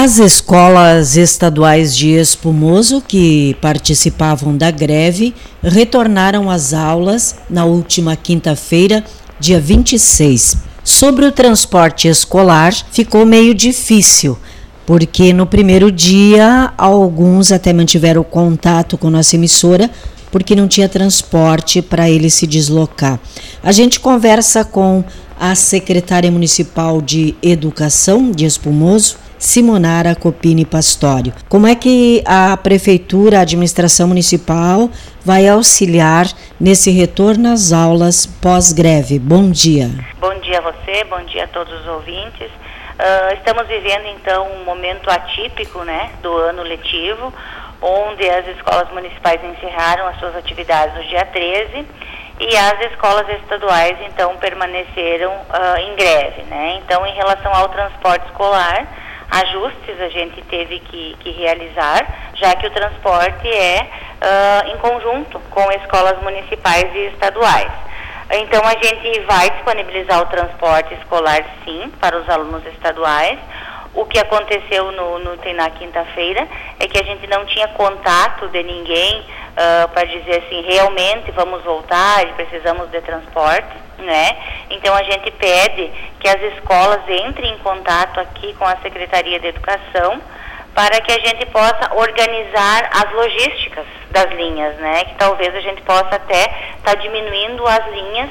As escolas estaduais de Espumoso, que participavam da greve, retornaram às aulas na última quinta-feira, dia 26. Sobre o transporte escolar, ficou meio difícil, porque no primeiro dia alguns até mantiveram contato com nossa emissora, porque não tinha transporte para ele se deslocar. A gente conversa com a secretária municipal de Educação de Espumoso, Simonara Copini Pastório. Como é que a prefeitura, a administração municipal vai auxiliar nesse retorno às aulas pós-greve? Bom dia. Bom dia a você, bom dia a todos os ouvintes. Estamos vivendo então um momento atípico, do ano letivo, onde as escolas municipais encerraram as suas atividades no dia 13 e as escolas estaduais então permaneceram em greve, Então, em relação ao transporte escolar, ajustes a gente teve que realizar, já que o transporte é em conjunto com escolas municipais e estaduais. Então, a gente vai disponibilizar o transporte escolar, sim, para os alunos estaduais. O que aconteceu na quinta-feira é que a gente não tinha contato de ninguém para dizer assim, realmente vamos voltar e precisamos de transporte, Então a gente pede que as escolas entrem em contato aqui com a Secretaria de Educação para que a gente possa organizar as logísticas das linhas, Que talvez a gente possa até estar diminuindo as linhas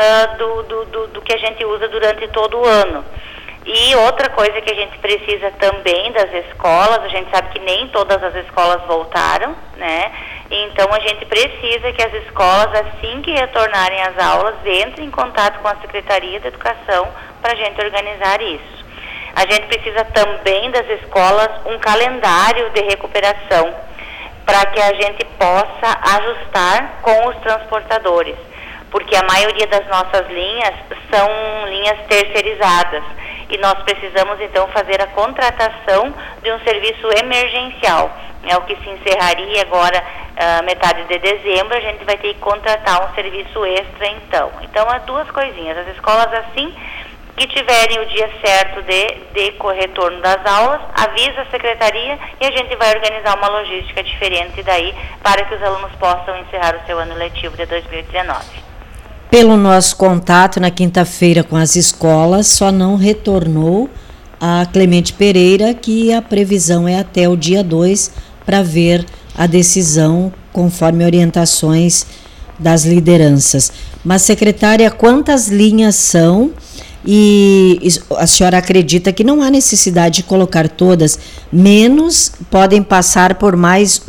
do que a gente usa durante todo o ano. E outra coisa que a gente precisa também das escolas, a gente sabe que nem todas as escolas voltaram, Então a gente precisa que as escolas, assim que retornarem às aulas, entrem em contato com a Secretaria de Educação para a gente organizar isso. A gente precisa também das escolas um calendário de recuperação para que a gente possa ajustar com os transportadores, porque a maioria das nossas linhas são linhas terceirizadas e nós precisamos então fazer a contratação de um serviço emergencial. O que se encerraria agora, metade de dezembro, a gente vai ter que contratar um serviço extra então. Então, há duas coisinhas. As escolas, assim que tiverem o dia certo de retorno das aulas, avisa a secretaria e a gente vai organizar uma logística diferente daí para que os alunos possam encerrar o seu ano letivo de 2019. Pelo nosso contato na quinta-feira com as escolas, só não retornou a Clemente Pereira, que a previsão é até o dia 2 para ver a decisão conforme orientações das lideranças. Mas, secretária, quantas linhas são? E a senhora acredita que não há necessidade de colocar todas, menos podem passar por mais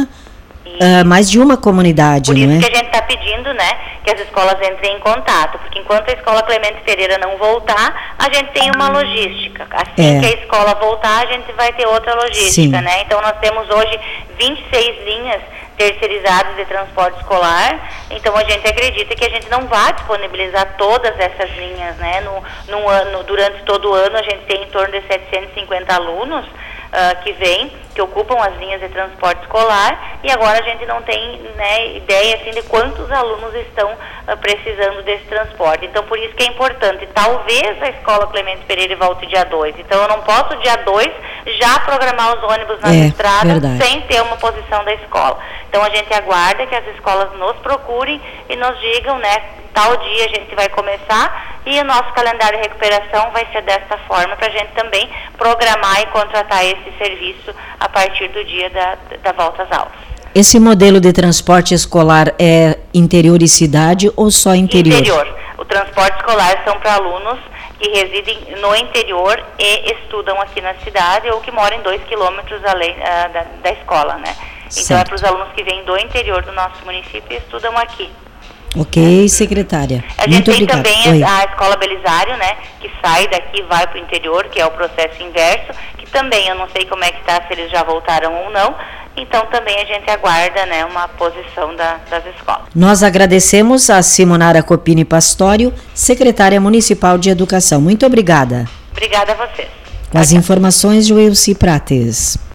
de uma comunidade, Por isso não é? que a gente está pedindo, que as escolas entrem em contato, porque enquanto a escola Clemente Pereira não voltar, a gente tem uma logística. Assim que a escola voltar, a gente vai ter outra logística, Então nós temos hoje 26 linhas terceirizadas de transporte escolar, então a gente acredita que a gente não vai disponibilizar todas essas linhas, durante todo o ano a gente tem em torno de 750 alunos que ocupam as linhas de transporte escolar, e agora a gente não tem ideia assim, de quantos alunos estão precisando desse transporte. Então, por isso que é importante, talvez a escola Clemente Pereira volte dia 2, então eu não posso dia 2 já programar os ônibus nas estradas sem ter uma posição da escola. Então a gente aguarda que as escolas nos procurem e nos digam, tal dia a gente vai começar, e o nosso calendário de recuperação vai ser desta forma, para a gente também programar e contratar esse serviço a partir do dia da volta às aulas. Esse modelo de transporte escolar é interior e cidade ou só interior? Interior. O transporte escolar são para alunos que residem no interior e estudam aqui na cidade ou que moram 2 quilômetros além da escola, Então é para os alunos que vêm do interior do nosso município e estudam aqui. Ok, secretária. A gente tem também a Escola Belisário, que sai daqui e vai para o interior, que é o processo inverso, que também eu não sei como é que está, se eles já voltaram ou não, então também a gente aguarda uma posição das escolas. Nós agradecemos a Simonara Copini Pastório, secretária municipal de Educação. Muito obrigada. Obrigada a vocês. Com as informações, Joelci Prates.